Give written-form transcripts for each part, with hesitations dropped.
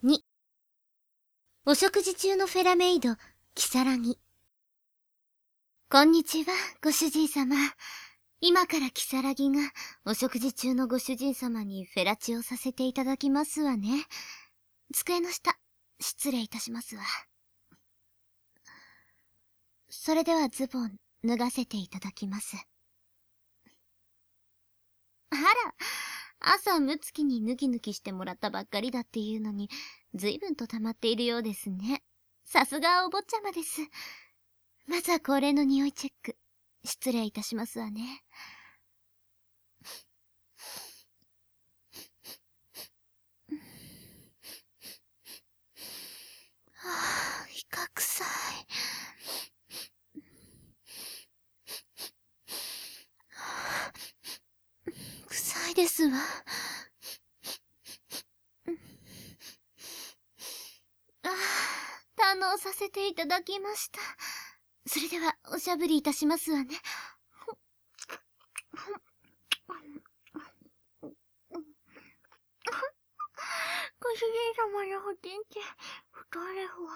2、お食事中のフェラメイド、キサラギ。こんにちは、ご主人様。今からキサラギが、お食事中のご主人様にフェラチをさせていただきますわね。机の下、失礼いたしますわ。それではズボン、脱がせていただきます。あら、朝むつきに脱ぎ脱ぎしてもらったばっかりだっていうのに、随分と溜まっているようですね。さすがお坊ちゃまです。まずは恒例の匂いチェック。失礼いたしますわね。はぁ、イカ臭い。臭いですわ。堪能させていただきました。それでは、おしゃぶりいたしますわね。ご主人様のお天気、太れふわ。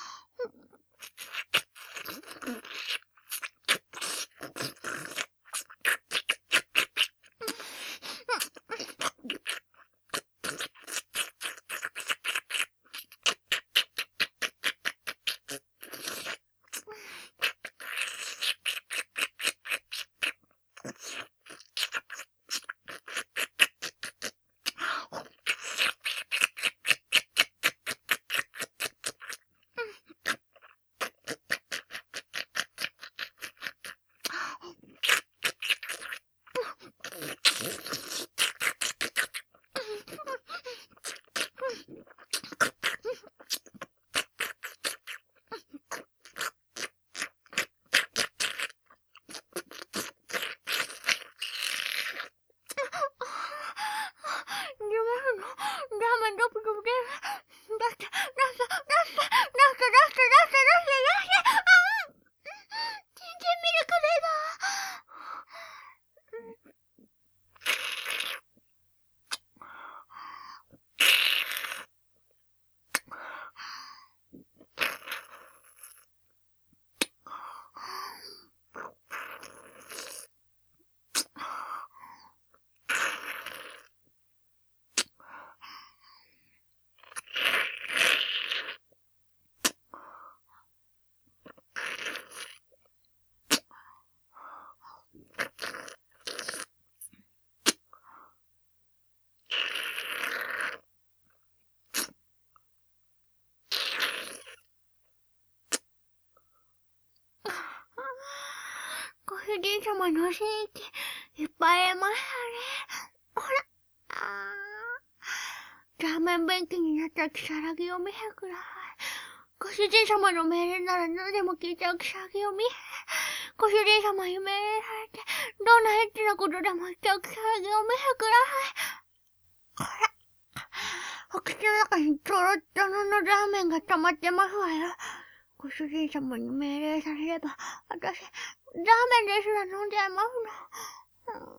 ご主人様の精液、いっぱい得ましたね。ほら。ラーメン便器になったキサラギを見てください。ご主人様の命令なら何でも聞いちゃうキサラギを見て。ご主人様に命令されて、どんなエッチなことでもしちゃうキサラギを見てください。ほら。お口の中にとろっとろのラーメンが溜まってますわよ。ご主人様に命令されれば、私、ラーメンですら飲んじゃいますの。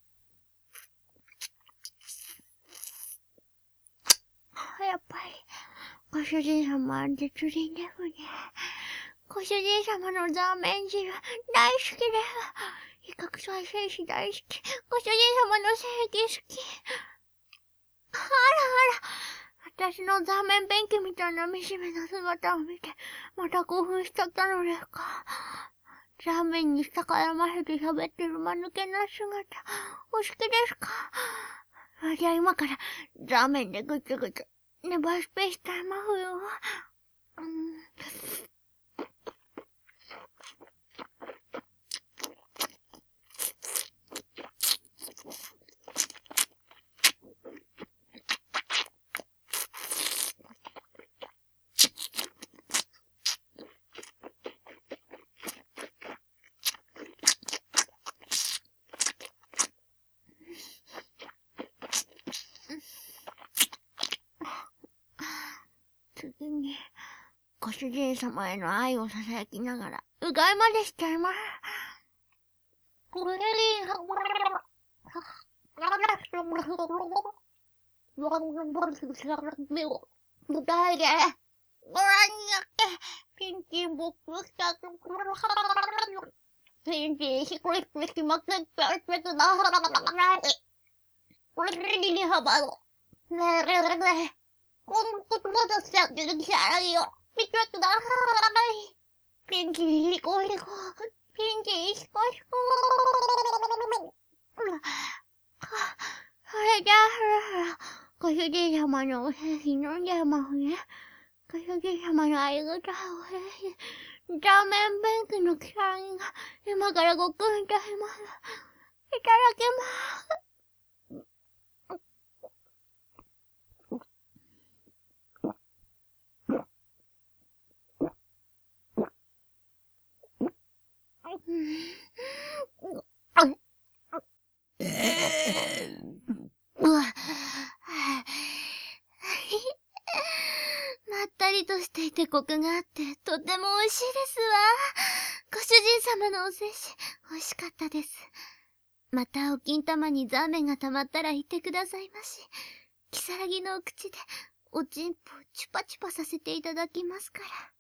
やっぱり、ご主人様は絶倫ですね。ご主人様のラーメン汁、大好きです。イカ臭い精子大好き。ご主人様の精液好き。あらあら、私のラーメン便器みたいな惨めな姿を見て、また興奮しちゃったのですか。ラーメンに下からませて喋ってる間抜けな姿、お好きですか。じゃあ今から、ラーメンでぐつぐつ、ネバースペースタイム風を。次に、ご主人様への愛を囁きながら、うがいまでしちゃいます。ご主人様。 舞台で、ご覧になって、ピンチボックスしたところ、ピンチにしこりしまくってしてください。これに幅の、ねえねえねえ、このことだしちゃってるキャラを見てください。ピンチにしこりこ、ピンチにしこりこ。それじゃあ、ご主人様のお精子飲んじゃいますね。ご主人様のありがたいお精子、ラーメン弁慶のキャラが今からごくんいたします。いただきます。まったりとしていてコクがあって、とても美味しいですわ。ご主人様のお精子、美味しかったです。またお金玉にザーメンが溜まったら言ってくださいまし。如月のお口で、おちんぽチュパチュパさせていただきますから。